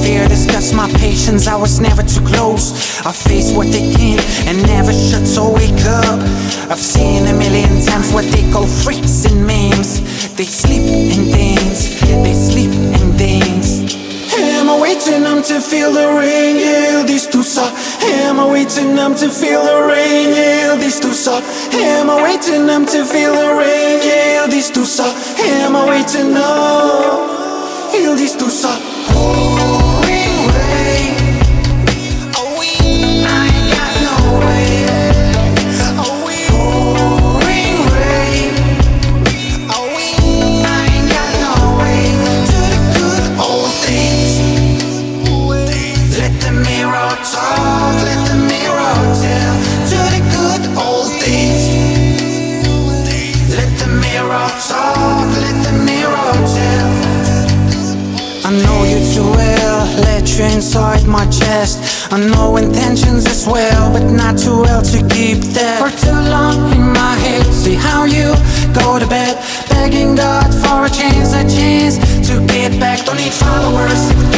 here, discuss my patience, I was never too close. I face what they can and never should, so wake up. I've seen a million times what they call freaks and memes. They sleep and dance, they sleep and dance. Am I waiting to feel the rain? Yeah, this too soft. Am I waiting to feel the rain? Yeah, this too soft. Am I waiting to feel the rain? Yeah, this too soft. Am I waiting up? Feel this too soft. Pouring rain. Oh, I ain't got no way. Oh, pouring rain. Oh, I ain't got no way to the good old days. Let the mirror talk, let the mirror tell. To the good old days. Let the mirror talk, let the mirror tell. I know you too well, let you inside my chest. I know intentions as well, but not too well to keep that for too long in my head. See how you go to bed, begging God for a chance to get back. Don't need followers.